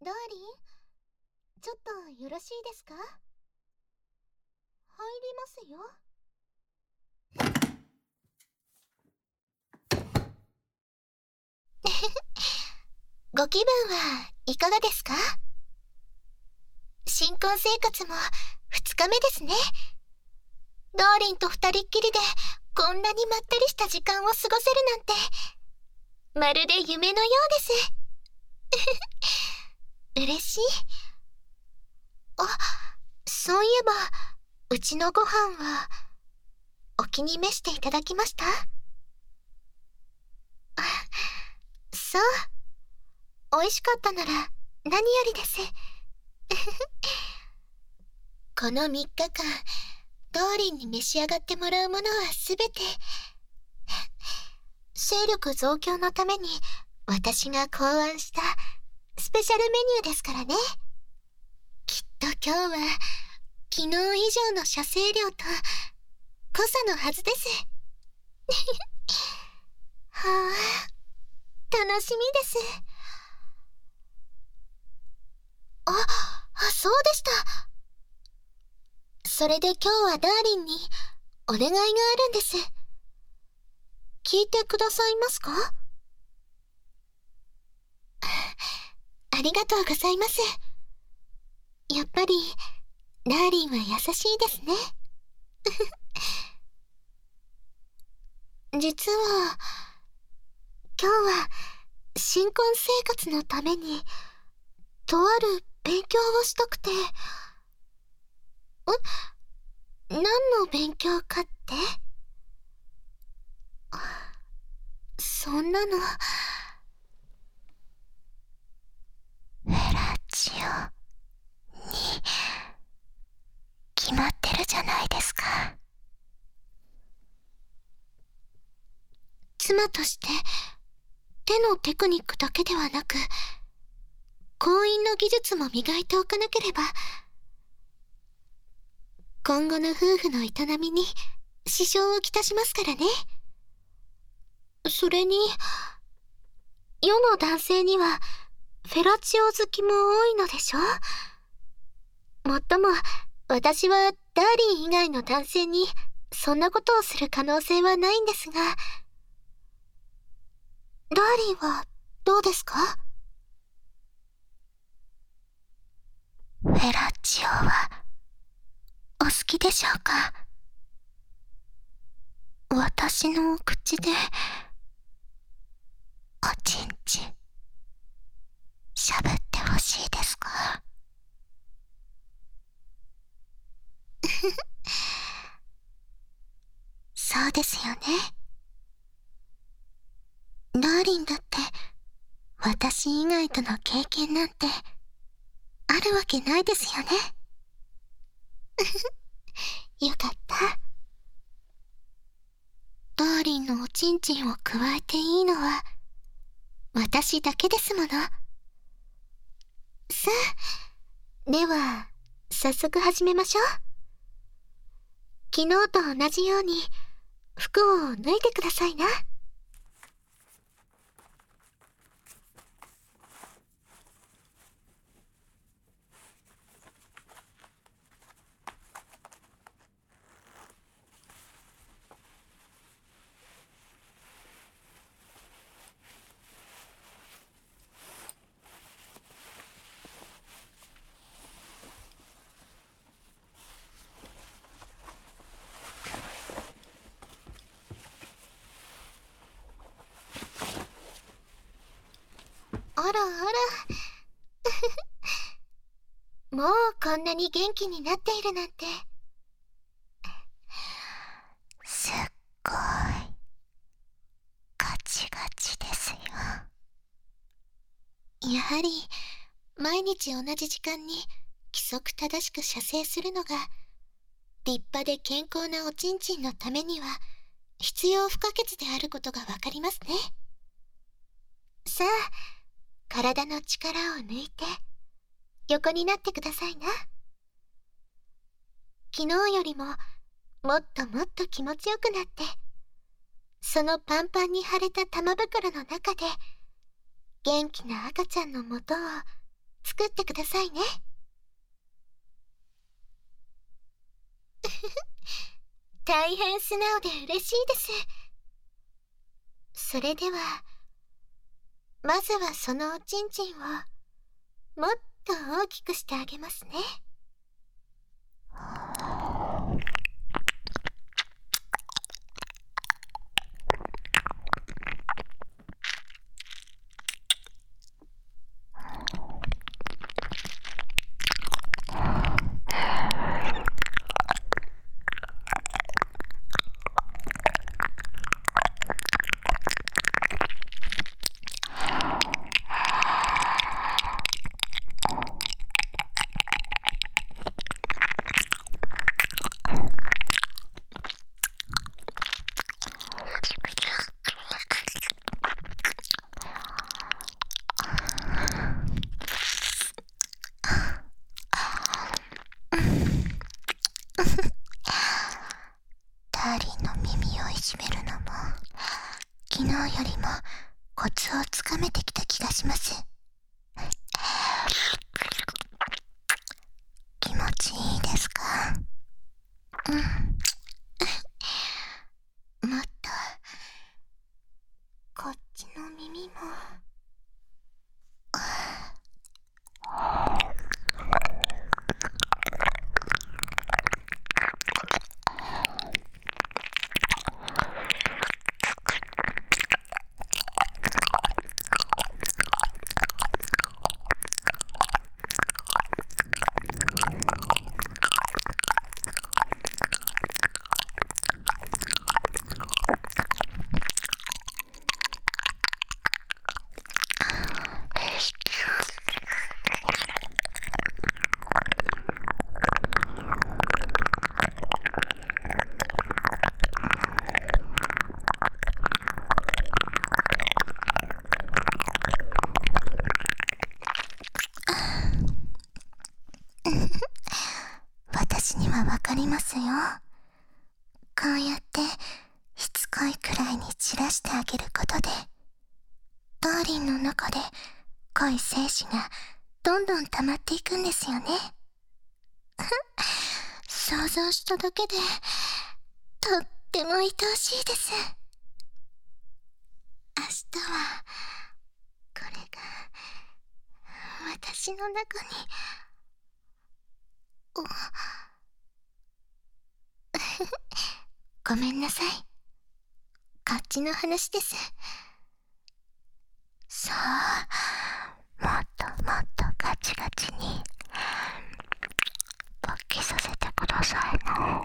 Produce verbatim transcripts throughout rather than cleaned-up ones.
ダーリン、ちょっとよろしいですか？入りますよ。ご気分はいかがですか？新婚生活もふつかめですね。ダーリンと二人っきりでこんなにまったりした時間を過ごせるなんて、まるで夢のようです。嬉しい。あ、そういえばうちのご飯はお気に召していただきました？あ、そう、美味しかったなら何よりです。このみっかかん、ダーリンに召し上がってもらうものはすべて勢力増強のために私が考案したスペシャルメニューですからね。きっと今日は昨日以上の射精量と濃さのはずです。はあ、楽しみです。あ、そうでした。それで今日はダーリンにお願いがあるんです。聞いてくださいますか？ありがとうございます。やっぱりダーリンは優しいですね。実は今日は新婚生活のためにとある勉強をしたくて。え、何の勉強かって？そんなの。フェラチオに決まってるじゃないですか。妻として手のテクニックだけではなく、婚姻の技術も磨いておかなければ、今後の夫婦の営みに支障をきたしますからね。それに、世の男性にはフェラチオ好きも多いのでしょ？もっとも、私はダーリン以外の男性にそんなことをする可能性はないんですが、ダーリンはどうですか？フェラチオはお好きでしょうか？私のお口でおちんちんしゃぶってほしいですか？そうですよね。ダーリンだって私以外との経験なんてあるわけないですよね。よかった。ダーリンのおちんちんをくわえていいのは私だけですもの。さあ、では早速始めましょう。昨日と同じように服を脱いでくださいな。あらあら。もうこんなに元気になっているなんて。すっごいガチガチですよ。やはり毎日同じ時間に規則正しく射精するのが立派で健康なおちんちんのためには必要不可欠であることがわかりますね。さあ、体の力を抜いて横になってくださいな。昨日よりももっともっと気持ちよくなって、そのパンパンに腫れた玉袋の中で元気な赤ちゃんの元を作ってくださいね。大変素直で嬉しいです。それでは、まずはそのおちんちんをもっと大きくしてあげますね。ダーリンの耳をいじめるのも昨日よりもコツをつかめてきた気がします。気持ちいいですか？うん。もっとこっちの耳も。私にはわかりますよ。こうやってしつこいくらいに散らしてあげることで、ダーリンの中で濃い精子がどんどん溜まっていくんですよね。想像しただけでとっても愛おしいです。明日はこれが私の中に。ごめんなさい。こっちの話です。さあ、もっともっとガチガチに勃起させてくださいな。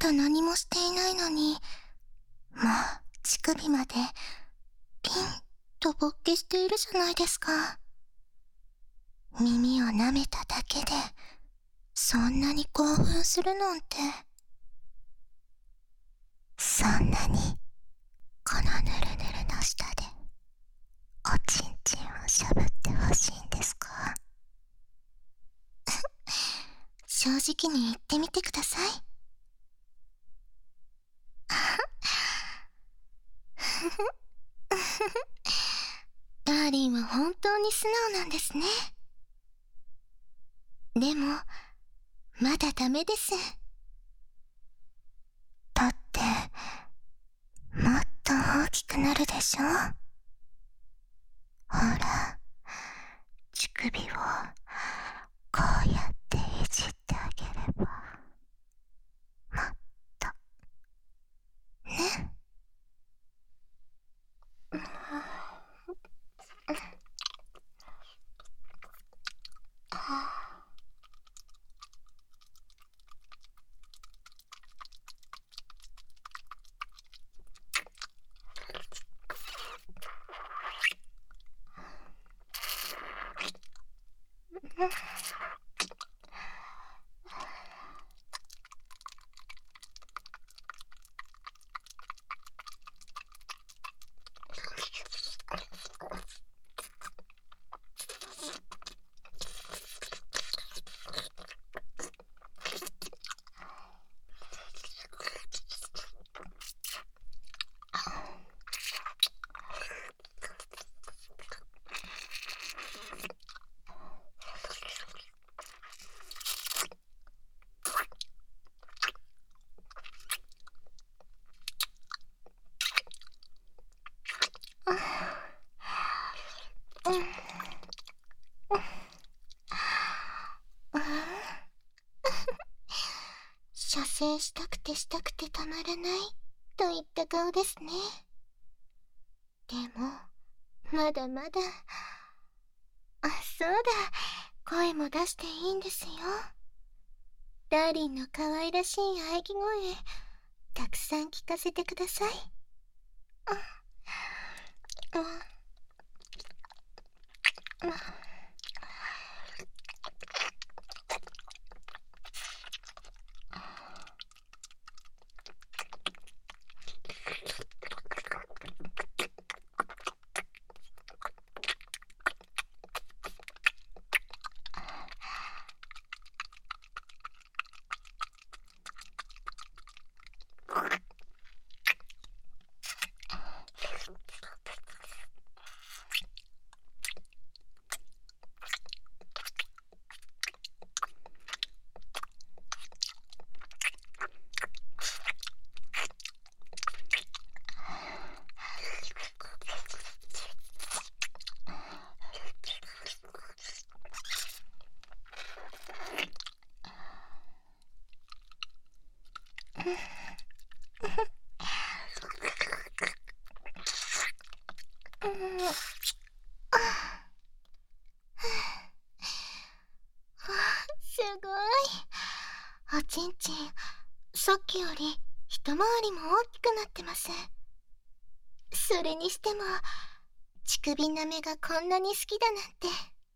だ何もしていないのに、もう乳首までピンと勃起しているじゃないですか。耳を舐めただけでそんなに興奮するなんて。そんなにこのぬるぬるの下でおちんちんをしゃぶってほしいんですか？正直に言ってみてください。ダーリンは本当に素直なんですね。でもまだダメです。だってもっと大きくなるでしょ。ほら、乳首をこうやっていじってあげればもっとね。射精したくてしたくてたまらないといった顔ですね。でもまだまだ。あ、そうだ、声も出していいんですよ。ダーリンの可愛らしい喘ぎ声たくさん聞かせてください。あ、あ、あ、すごい。おちんちん、さっきより一回りも大きくなってます。それにしても乳首舐めがこんなに好きだなんて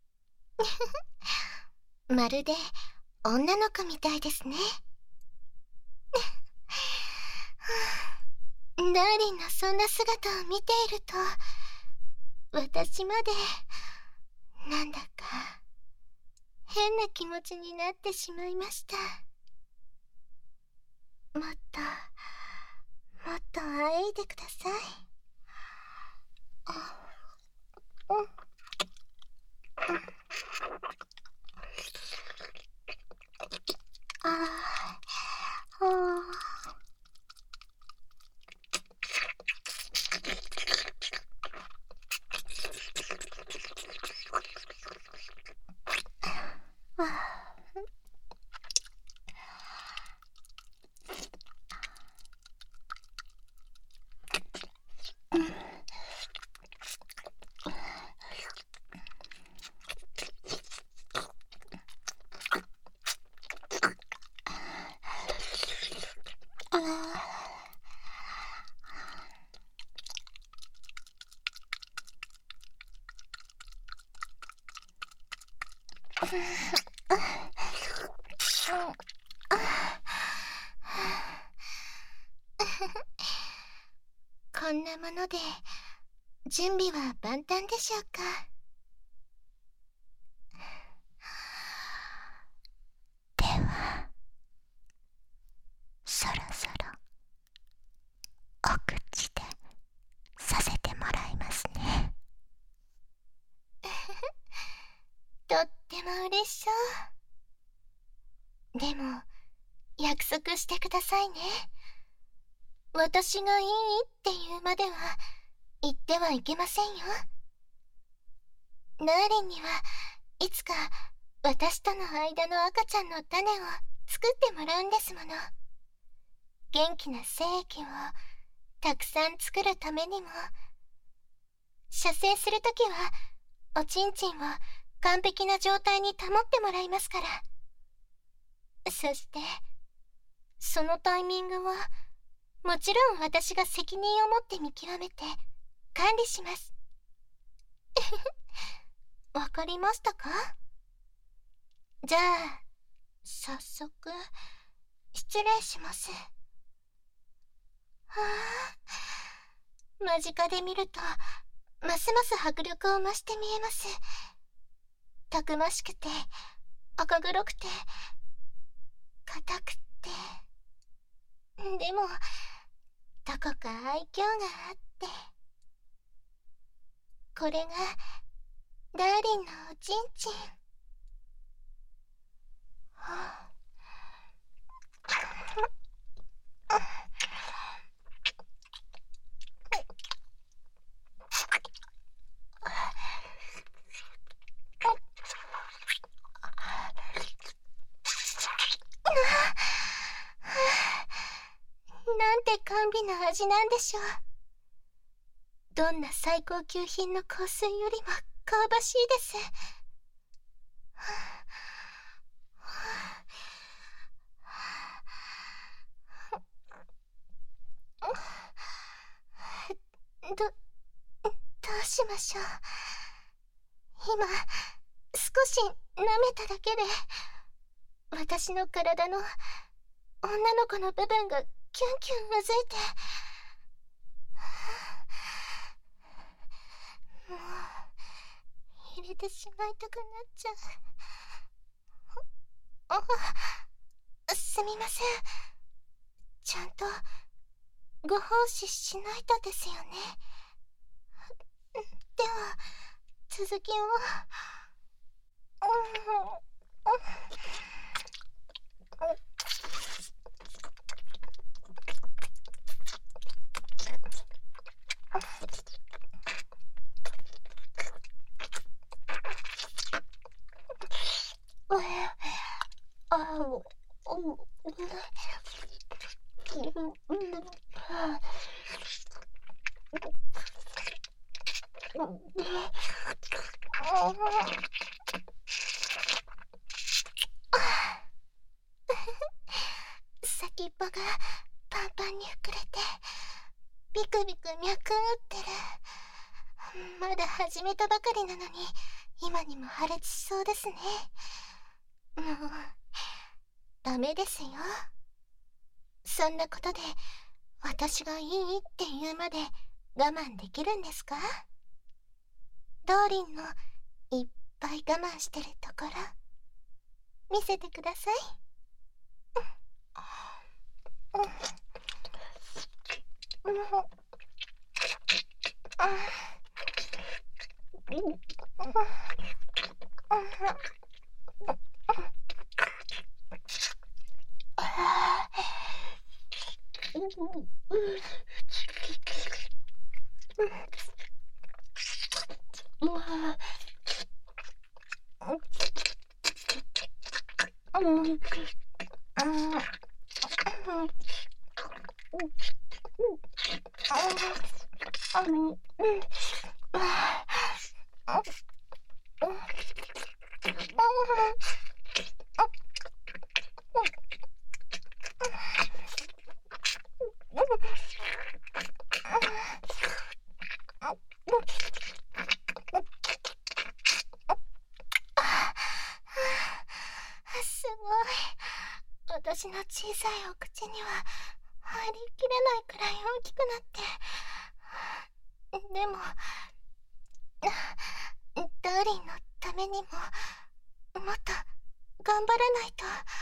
まるで女の子みたいですね。ダーリンのそんな姿を見ていると私までなんだか変な気持ちになってしまいました。もっともっとあえいでください。あ、うん、うん、あー、あー、あこんなもので準備は万端でしょうか。ではそろそろお口でさせてもらいますね。とっても嬉しそう。でも約束してくださいね。私がいいって言うまでは言ってはいけませんよ。ナーリンにはいつか私との間の赤ちゃんの種を作ってもらうんですもの。元気な精液をたくさん作るためにも、射精するときはおちんちんを完璧な状態に保ってもらいますから。そしてそのタイミングはもちろん私が責任を持って見極めて管理します。わかりましたか？じゃあ早速失礼します。はあ、間近で見るとますます迫力を増して見えます。たくましくて赤黒くて硬くて、でもどこか愛嬌があって、これがダーリンのおちんちん。はあなんて甘美な味なんでしょう。どんな最高級品の香水よりも香ばしいです。ど、どうしましょう。今少し舐めただけで私の体の女の子の部分がキュンキュンうずいて、もう入れてしまいたくなっちゃう。あ、すみません。ちゃんとご奉仕しないとですよね。では続きを。先っぽがパンパンに膨れてビクビク脈打ってる。まだ始めたばかりなのに今にも破裂しそうですね。もうダメですよ。そんなことで私がいいって言うまで我慢できるんですか？ドーリンのいっぱい我慢してるところ見せてください。うんうん私の小さいお口には入りきれないくらい大きくなって、でもダーリンのためにももっと頑張らないと。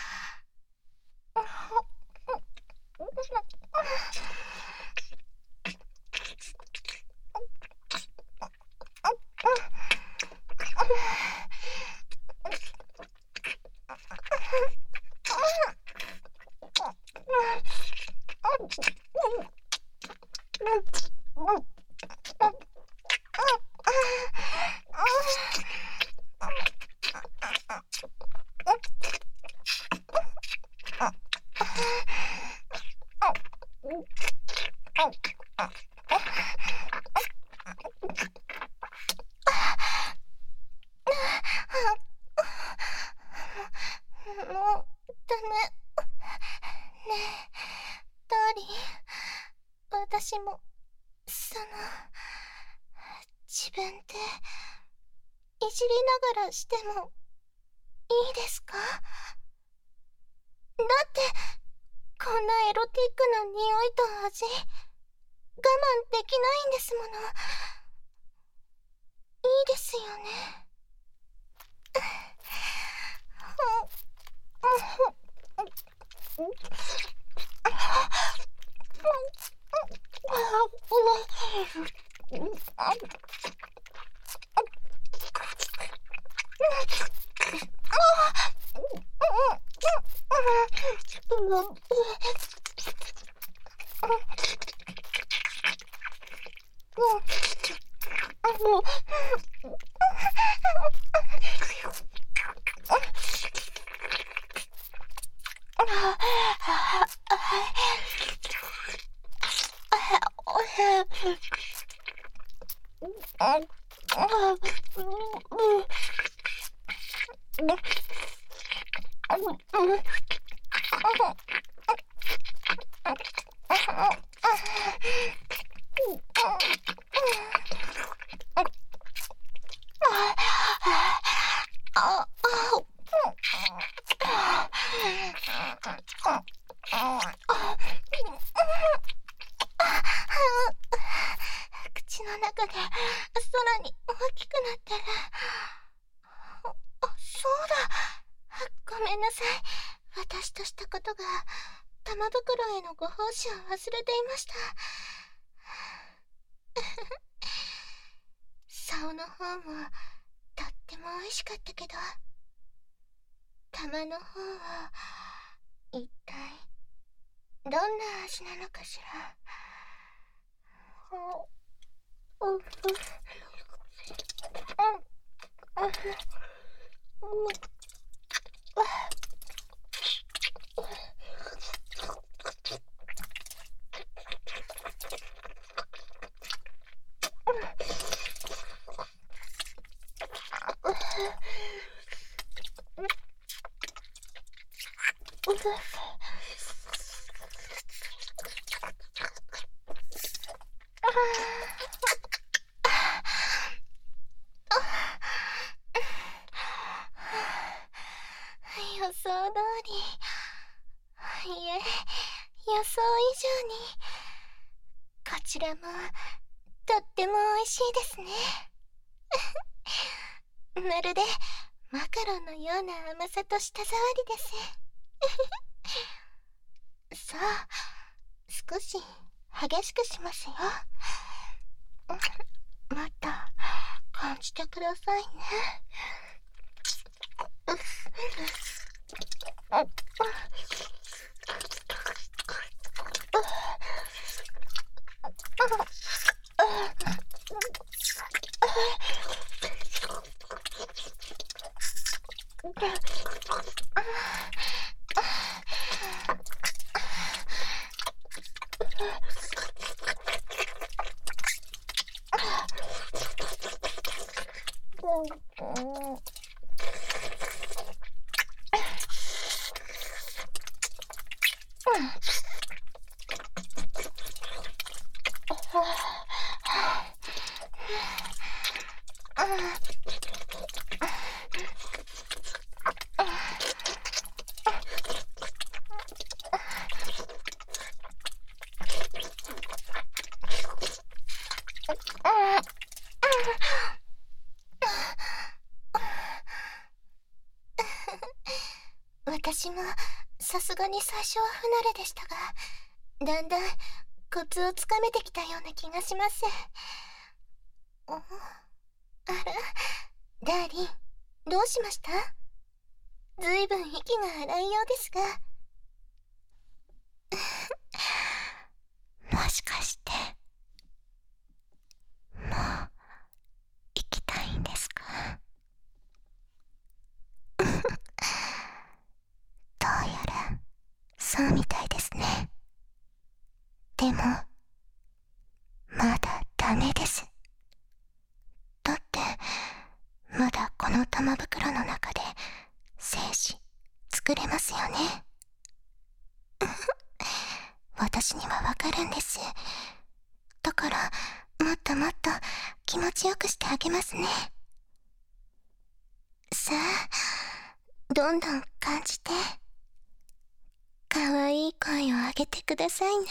私もその自分でいじりながらしてもいいですか？だってこんなエロティックな匂いと味我慢できないんですもの。いいですよね。口の中でさらに大きくなったら、あ、そうだ、ごめんなさい。私としたことが玉袋へのご奉仕を忘れていました。竿の方もとっても美味しかったけど、玉の方は一体どんな味なのかしら。うんうん予想通り、いえ、予想以上にこちらもとっても美味しいですね。まるでマカロンのような甘さと舌触りです。さあ、少し激しくしますよ。もっと感じてくださいね。 私もさすがに最初は不慣れでしたが、だんだんコツをつかめてきたような気がします。あら、ダーリン、どうしました？ずいぶん息が荒いようですが。もしかしてもう行きたいんですか？どうやらそうみたいですね。でもまだダメです。だってまだこの玉袋の中で精子作れますよね。私にはわかるんです。だからもっともっと気持ちよくしてあげますね。さあ、どんどん感じて、かわいい声を上げてくださいね。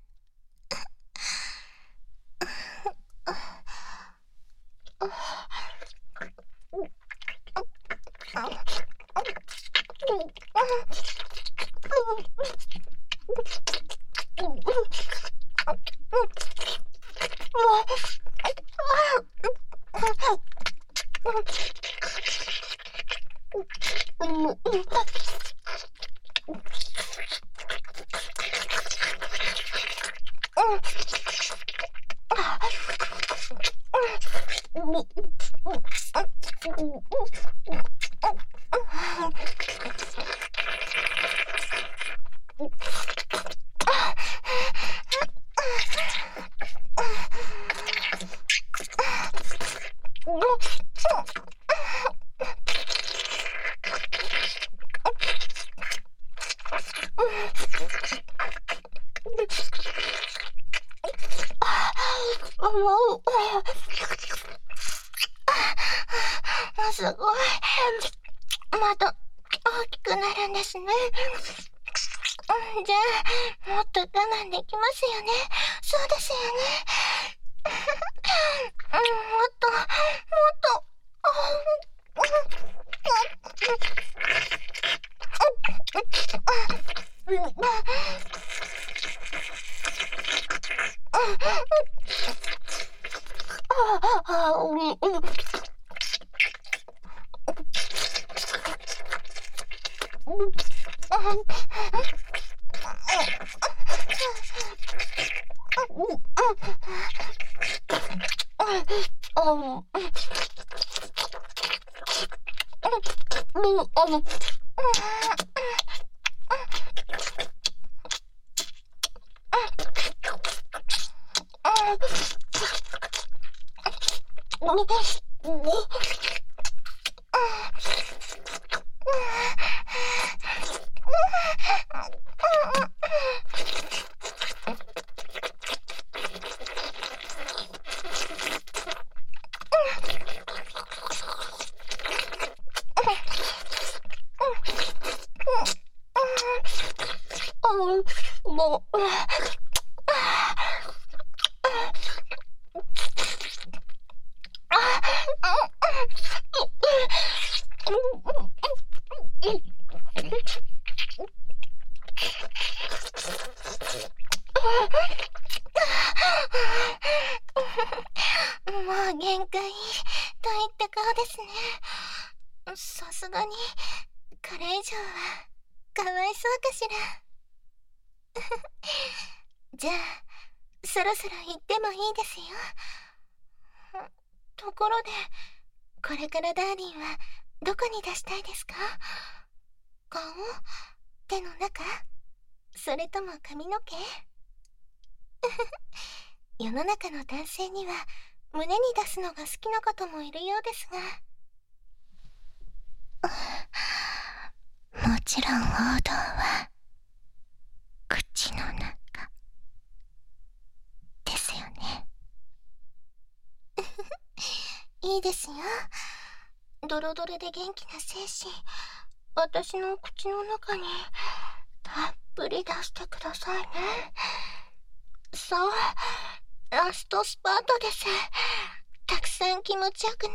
すごい。また大きくなるんですね。じゃあもっと我慢できますよね。そうですよね。もっともっと。もうもう限界といった顔ですね。さすがにこれ以上はかわいそうかしら。じゃあそろそろ行ってもいいですよ。ところでこれからダーリンはどこに出したいですか？顔？手の中？それとも髪の毛？世の中の男性には胸に出すのが好きな方もいるようですが。もちろん王道は口の中ですよね。いいですよ。ドロドロで元気な精子、私の口の中にたっぷり出してくださいね。さあ、ラストスパートです。たくさん吸気持ちよくなって。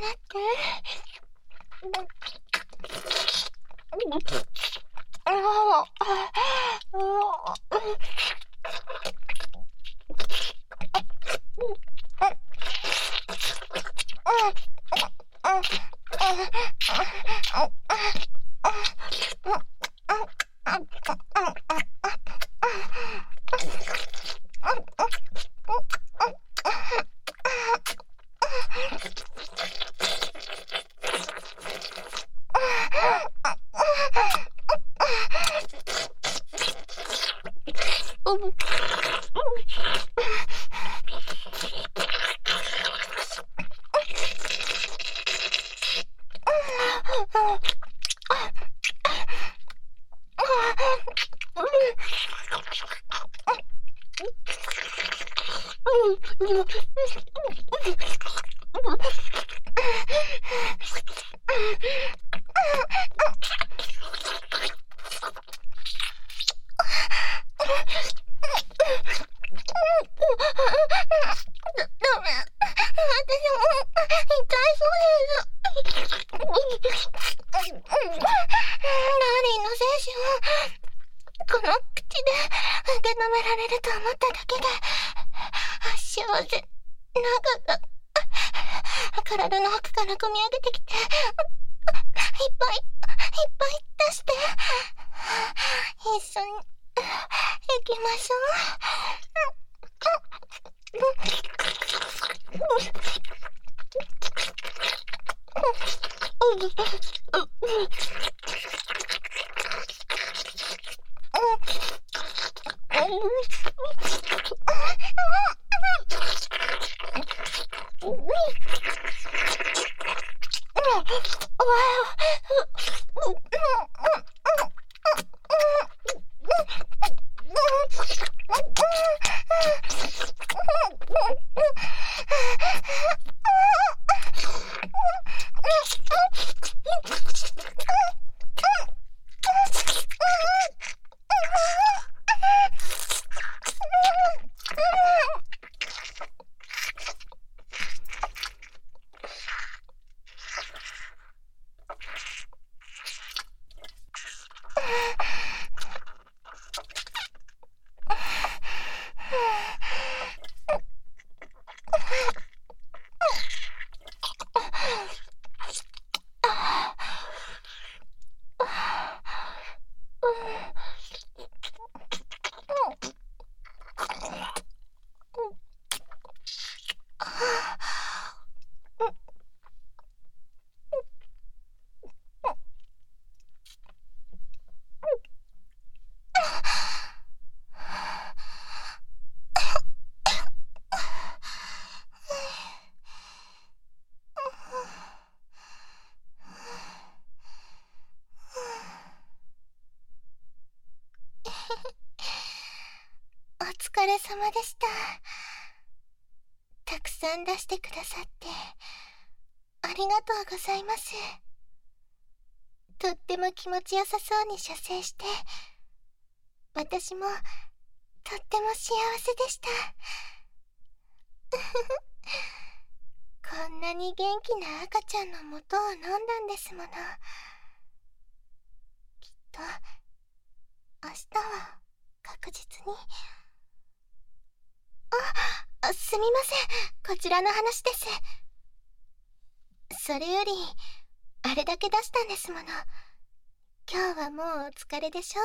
体の奥から込み上げてきて、いっぱいいっぱい出して、一緒に行きましょう。お疲れ様でした。たくさん出してくださってありがとうございます。とっても気持ちよさそうに射精して、私もとっても幸せでした。こんなに元気な赤ちゃんの元を飲んだんですもの。きっと明日は確実に。あ、すみません、こちらの話です。それよりあれだけ出したんですもの。今日はもうお疲れでしょ。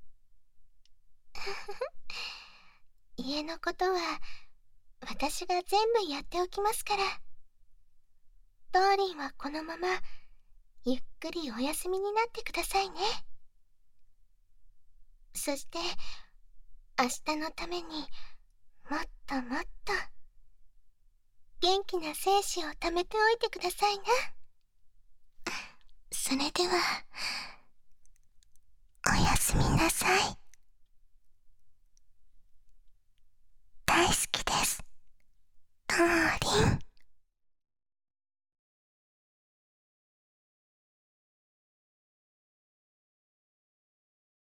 家のことは私が全部やっておきますから。ドーリンはこのままゆっくりお休みになってくださいね。そして明日のためにもっともっと元気な精子を貯めておいてくださいな。それではおやすみなさい。